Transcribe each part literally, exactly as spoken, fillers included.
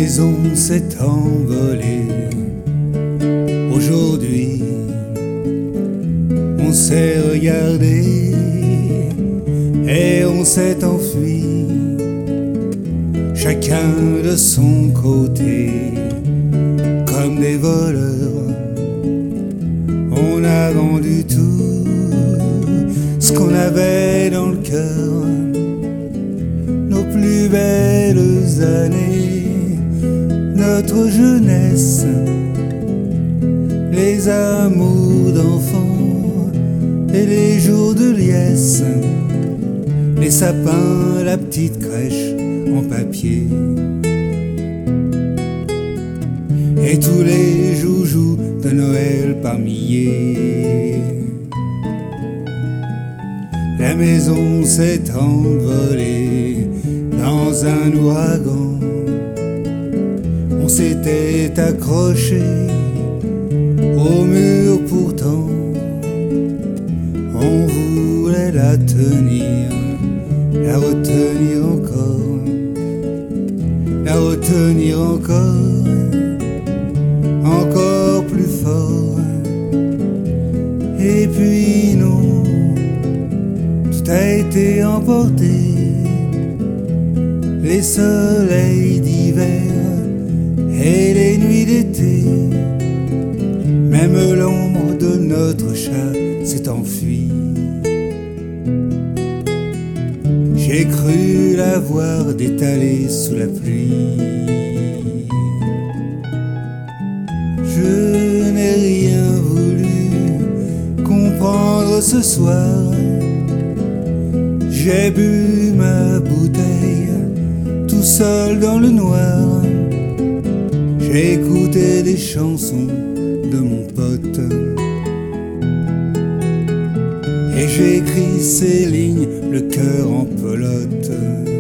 maison s'est envolée. Aujourd'hui, on s'est regardé et on s'est enfui, chacun de son côté, comme des voleurs. On a vendu tout ce qu'on avait dans le cœur, nos plus belles années, notre jeunesse, les amours d'enfants et les jours de liesse, les sapins, la petite crèche en papier et tous les joujoux de Noël par milliers. La maison s'est envolée dans un ouragan. On s'était accroché au mur pourtant. On voulait la tenir, la retenir encore, la retenir encore, encore plus fort. Et puis non, tout a été emporté, les soleils d'hiver et les nuits d'été. Même l'ombre de notre chat s'est enfuie. J'ai cru la voir détalée sous la pluie. Je n'ai rien voulu comprendre ce soir. J'ai bu ma bouteille tout seul dans le noir. J'ai écouté des chansons de mon pote et j'ai écrit ces lignes, le cœur en pelote.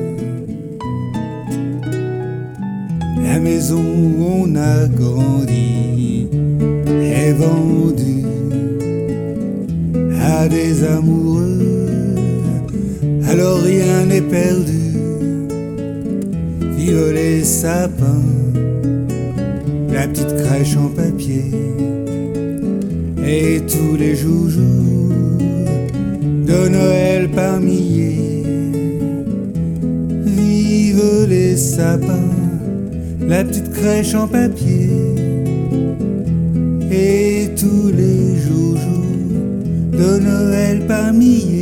La maison où on a grandi est vendue à des amoureux, alors rien n'est perdu. Vive les sapins, la petite crèche en papier et tous les joujoux de Noël par milliers. Vive les sapins, la petite crèche en papier et tous les joujoux de Noël par milliers.